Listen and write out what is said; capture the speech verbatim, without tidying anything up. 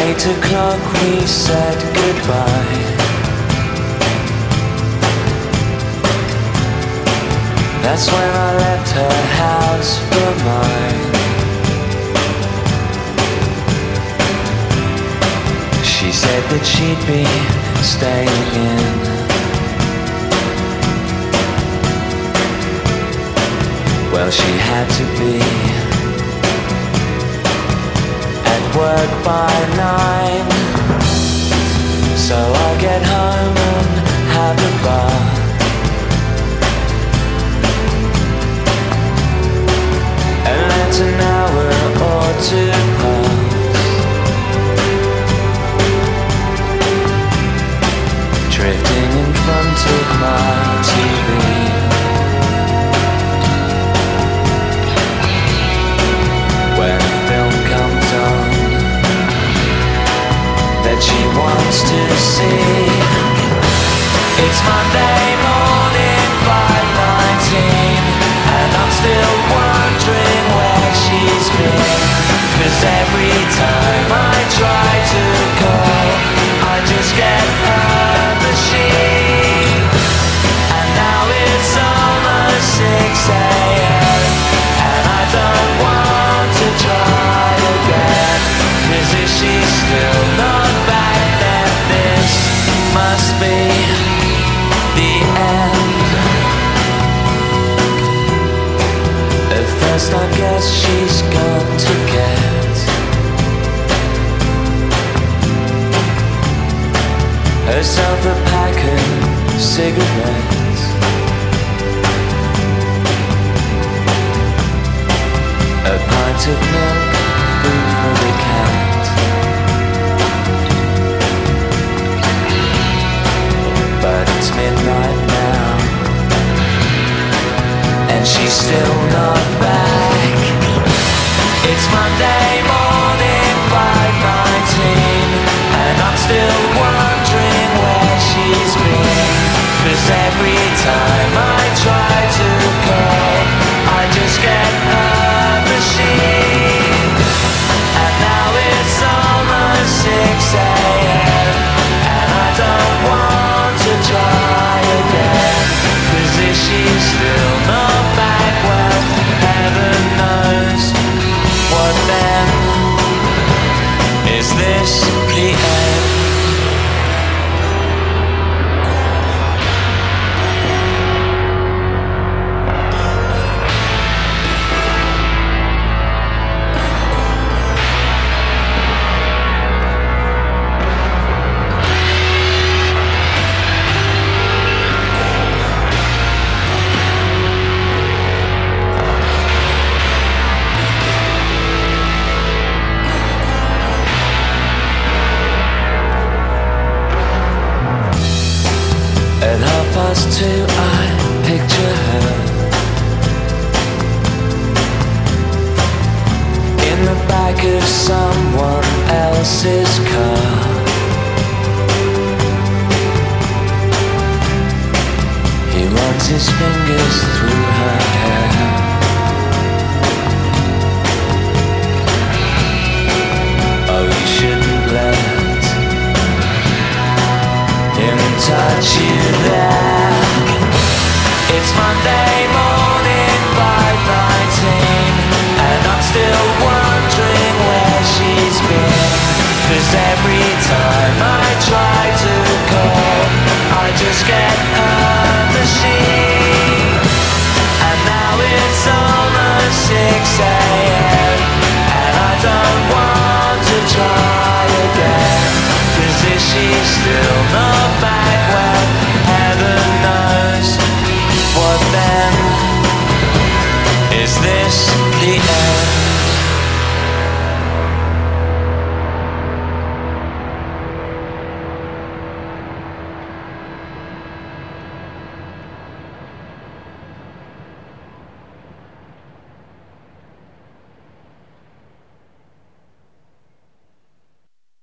eight o'clock we said goodbye. That's when I left her house for mine. She said that she'd be staying in. Well, she had to be at work by nine. So I get home and have a bath. And let an hour or two pass. Drifting in front of my T V. When a film comes on that she wants to see, it's Monday morning, five nineteen, and I'm still wondering where she's been. Cause every time I try to call, I just get her machine. And now it's almost six a.m. and I don't want to try again. Cause if she's still not back, then this must be the end. At first I guess she's gone to get herself a pack of cigarettes. A pint of milk, food for the cat. But it's midnight now, and she's still not back. It's Monday morning, five nineteen, and I'm still wondering where she's been. Cause every time I try to call, I just get her machine. And now it's almost six a.m. and I don't want to try again. Cause if she's still not back, well, heaven knows. What then? Is this the end? At half past two I picture her in the back of someone else's car. He runs his fingers through her hair. Oh, you shouldn't let him touch you there. It's Monday morning, five nineteen, and I'm still wondering where she's been. Cause every time I try to call, I just get